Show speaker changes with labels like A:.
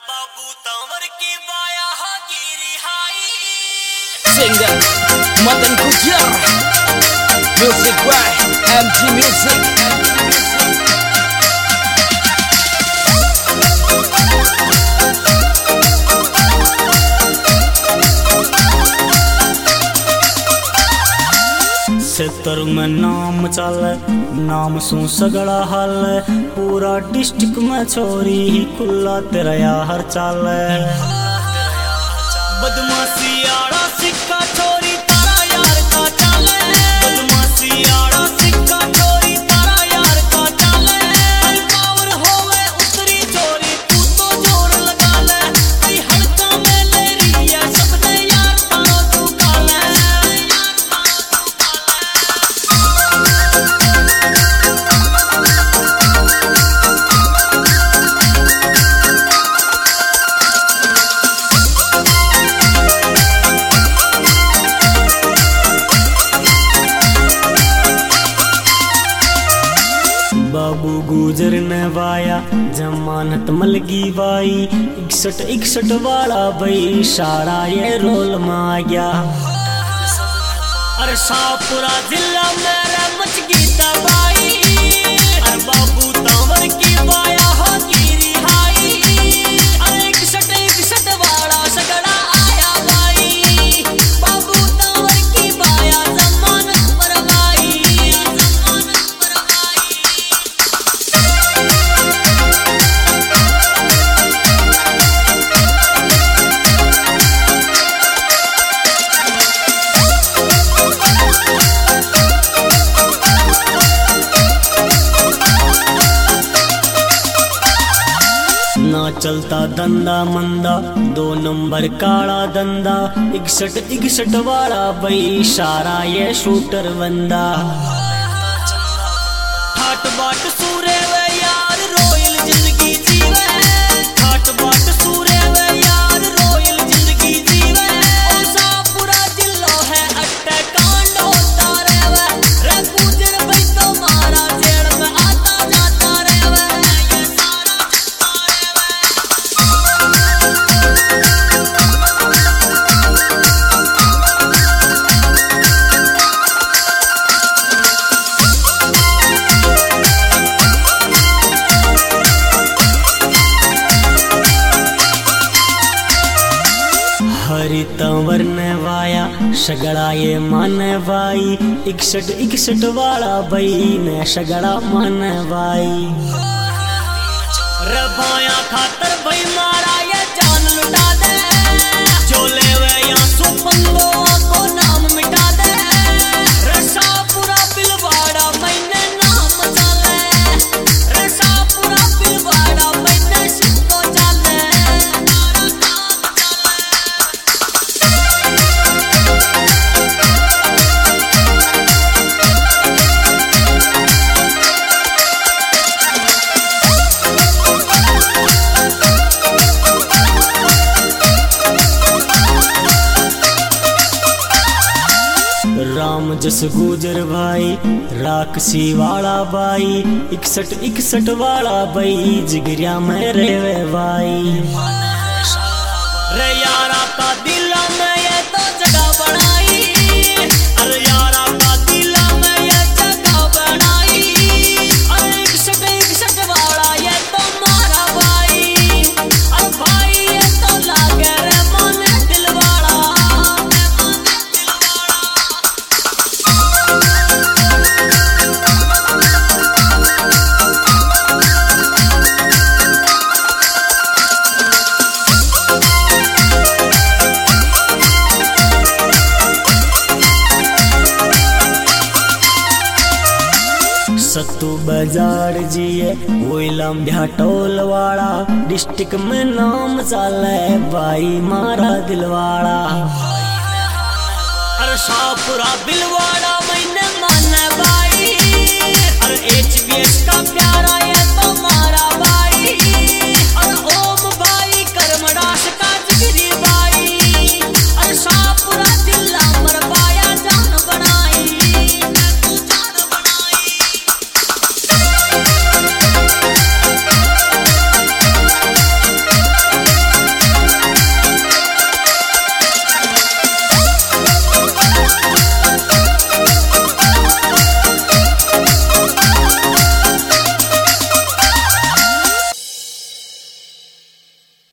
A: बाबू तंवर की बाया गिरी हाई
B: Singer Matan Kujar Music by MG Music
A: सेतर में नाम चल नाम सू सगड़ा हाल पूरा डिस्ट्रिक्ट में छोरी ही खुला तेरा यार चाल बदमाशी आड़ा सिक्का छोरी तारा यार का चाल बदमाशी आड़ा सिक्का छोरी तारा यार का चाल पावर होवे उतरी छोरी तू तो जोर लगा ले कई हड़का में ले रही है सबने यार तारो तू काले बाबू गुजर ने वाया जमानत मलगी बाई 61 वाला भाई सारा ये रोल में आ गया अरे शाहपुरा जिला मेरा मच गई तबाही अरे बाबू तंवर की वाया हो गिरी हाई अरे 61 वाला सगड़ा आया भाई बाबू तंवर की वाया जमानत पर भाई जमानत पर भाई ना चलता धंधा मंदा 2 नंबर काला धंधा 61 वाला भाई सारा ये शूटर बंदा ठाट बाट सूरे वे यार रोयल जिंदगी जीवे ठाट बाट सूरे वे यार रोयल जिंदगी जीवे ओ शाहपुरा जिला है अट्टे कांड होता रहवे रे गुजर भाई तो मारा जेल में आता जाता रहवे ये सारा हरी तंवर ने वाया सगड़ा ये माने भाई 61 वाला भाई ने सगड़ा माने भाई रे भाया खातर भाई मारा ये जान लुटा दे जो ले वे यहाँ सुपंगो को नाम मिटा दे रे शाहपुरा बिलवाड़ा मैंने नाम चाले रे शाहपुरा बिलवाड़ा मैंने सिक्को चाले तारा काम चाले राम जस गुजर भाई राक्षसी वाला भाई 61 वाला भाई जिगरिया में रेवे भाई रे यारा का दिला में ये तो जगह बनाई अरे यारा का दिला में ये जगह बनाई अरे 61 वाला ये तो मारा भाई अरे भाई ये तो लागे रे मन दिल वाला सत्तू बाजार जिए वोइलम ढाटोल वाला डिस्ट्रिक्ट में नाम चाले भाई मारा दिलवाड़ा अरे शाहपुरा बिलवाड़ा मैंने माने भाई अरे HBS का प्यारा ये